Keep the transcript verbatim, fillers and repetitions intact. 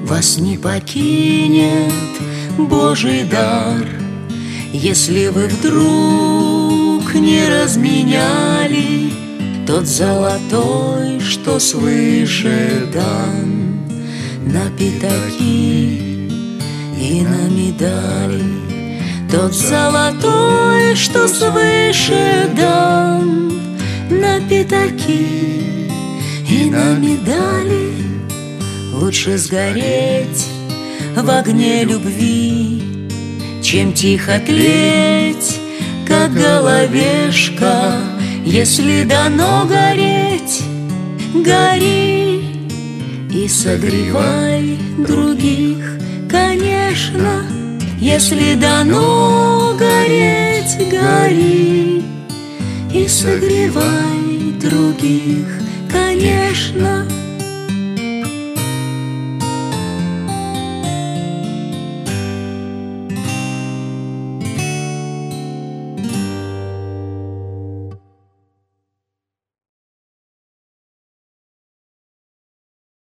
вас не покинет Божий дар, если вы вдруг не разменяли тот золотой, что свыше дан, на пятаки и на медали. Тот золотой, что свыше дан, на пятаки и на медали. Лучше сгореть в огне любви, чем тихо тлеть, как головешка. Если дано гореть, гори и согревай других, конечно. Если дано гореть, гори и согревай других, конечно.